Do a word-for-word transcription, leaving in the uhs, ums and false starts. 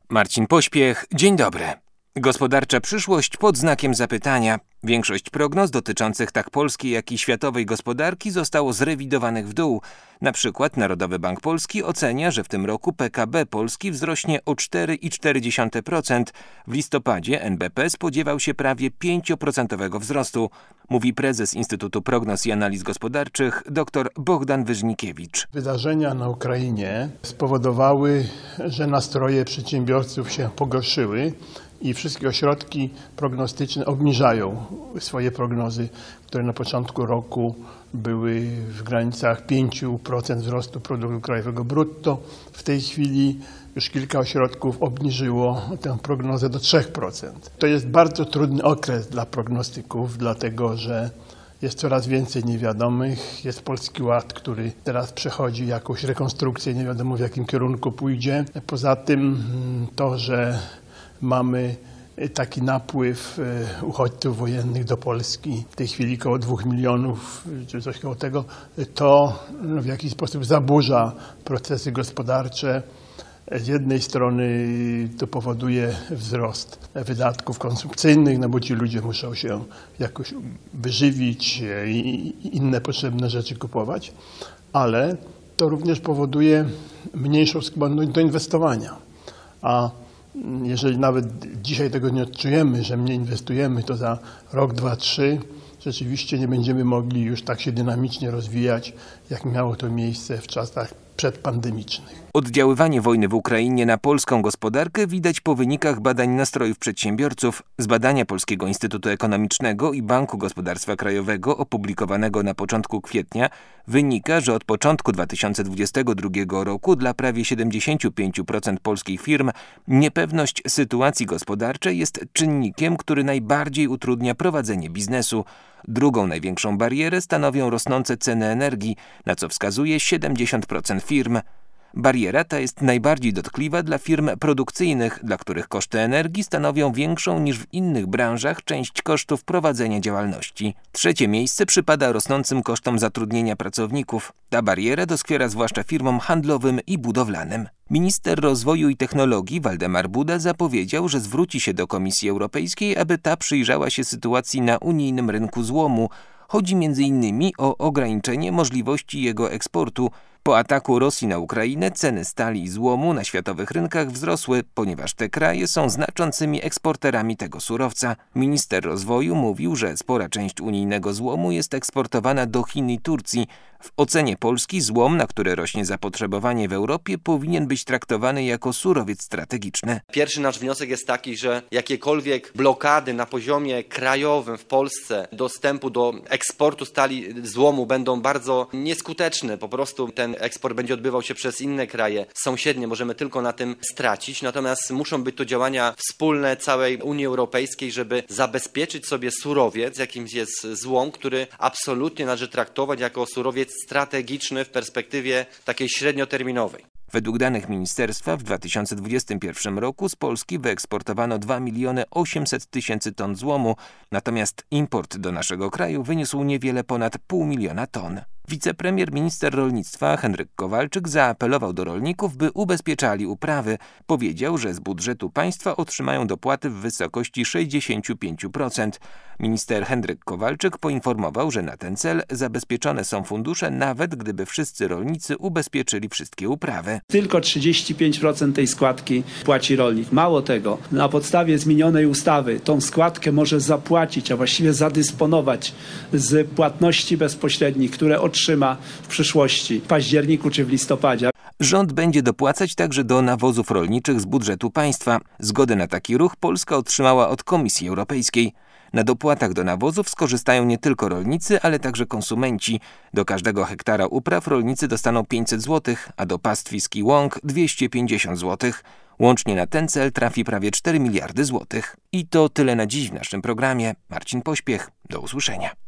Marcin Pośpiech, dzień dobry. Gospodarcza przyszłość pod znakiem zapytania. Większość prognoz dotyczących tak polskiej, jak i światowej gospodarki zostało zrewidowanych w dół. Na przykład Narodowy Bank Polski ocenia, że w tym roku P K B Polski wzrośnie o cztery przecinek cztery procent. W listopadzie N B P spodziewał się prawie pięć procent wzrostu, mówi prezes Instytutu Prognoz i Analiz Gospodarczych dr Bohdan Wyżnikiewicz. Wydarzenia na Ukrainie spowodowały, że nastroje przedsiębiorców się pogorszyły i wszystkie ośrodki prognostyczne obniżają swoje prognozy, które na początku roku były w granicach pięć procent wzrostu produktu krajowego brutto. W tej chwili już kilka ośrodków obniżyło tę prognozę do trzy procent. To jest bardzo trudny okres dla prognostyków, dlatego że jest coraz więcej niewiadomych. Jest Polski Ład, który teraz przechodzi jakąś rekonstrukcję, nie wiadomo w jakim kierunku pójdzie. Poza tym to, że mamy taki napływ uchodźców wojennych do Polski, w tej chwili około dwóch milionów, czy coś koło tego, to w jakiś sposób zaburza procesy gospodarcze. Z jednej strony to powoduje wzrost wydatków konsumpcyjnych, no bo ci ludzie muszą się jakoś wyżywić i inne potrzebne rzeczy kupować, ale to również powoduje mniejszą skłonność do inwestowania. A jeżeli nawet dzisiaj tego nie odczujemy, że mniej inwestujemy, to za rok, dwa, trzy rzeczywiście nie będziemy mogli już tak się dynamicznie rozwijać, jak miało to miejsce w czasach przedpandemicznych. Oddziaływanie wojny w Ukrainie na polską gospodarkę widać po wynikach badań nastrojów przedsiębiorców. Z badania Polskiego Instytutu Ekonomicznego i Banku Gospodarstwa Krajowego opublikowanego na początku kwietnia wynika, że od początku dwa tysiące dwudziestego drugiego roku dla prawie siedemdziesiąt pięć procent polskich firm niepewność sytuacji gospodarczej jest czynnikiem, który najbardziej utrudnia prowadzenie biznesu. Drugą największą barierę stanowią rosnące ceny energii, na co wskazuje siedemdziesiąt procent firm. Bariera ta jest najbardziej dotkliwa dla firm produkcyjnych, dla których koszty energii stanowią większą niż w innych branżach część kosztów prowadzenia działalności. Trzecie miejsce przypada rosnącym kosztom zatrudnienia pracowników. Ta bariera doskwiera zwłaszcza firmom handlowym i budowlanym. Minister Rozwoju i Technologii Waldemar Buda zapowiedział, że zwróci się do Komisji Europejskiej, aby ta przyjrzała się sytuacji na unijnym rynku złomu. Chodzi między innymi o ograniczenie możliwości jego eksportu. Po ataku Rosji na Ukrainę ceny stali i złomu na światowych rynkach wzrosły, ponieważ te kraje są znaczącymi eksporterami tego surowca. Minister rozwoju mówił, że spora część unijnego złomu jest eksportowana do Chin i Turcji. W ocenie Polski złom, na który rośnie zapotrzebowanie w Europie, powinien być traktowany jako surowiec strategiczny. Pierwszy nasz wniosek jest taki, że jakiekolwiek blokady na poziomie krajowym w Polsce dostępu do eksportu stali złomu będą bardzo nieskuteczne. Po prostu ten eksport będzie odbywał się przez inne kraje sąsiednie. Możemy tylko na tym stracić. Natomiast muszą być to działania wspólne całej Unii Europejskiej, żeby zabezpieczyć sobie surowiec, jakim jest złom, który absolutnie należy traktować jako surowiec strategiczny w perspektywie takiej średnioterminowej. Według danych ministerstwa w dwa tysiące dwudziestym pierwszym roku z Polski wyeksportowano dwa miliony osiemset tysięcy ton złomu, natomiast import do naszego kraju wyniósł niewiele ponad pół miliona ton. Wicepremier minister rolnictwa Henryk Kowalczyk zaapelował do rolników, by ubezpieczali uprawy. Powiedział, że z budżetu państwa otrzymają dopłaty w wysokości sześćdziesiąt pięć procent. Minister Henryk Kowalczyk poinformował, że na ten cel zabezpieczone są fundusze, nawet gdyby wszyscy rolnicy ubezpieczyli wszystkie uprawy. Tylko trzydzieści pięć procent tej składki płaci rolnik. Mało tego, na podstawie zmienionej ustawy tą składkę może zapłacić, a właściwie zadysponować z płatności bezpośrednich, które otrzyma w przyszłości, w październiku czy w listopadzie. Rząd będzie dopłacać także do nawozów rolniczych z budżetu państwa. Zgodę na taki ruch Polska otrzymała od Komisji Europejskiej. Na dopłatach do nawozów skorzystają nie tylko rolnicy, ale także konsumenci. Do każdego hektara upraw rolnicy dostaną pięćset złotych, a do pastwisk i łąk dwieście pięćdziesiąt złotych. Łącznie na ten cel trafi prawie cztery miliardy złotych. I to tyle na dziś w naszym programie. Marcin Pośpiech. Do usłyszenia.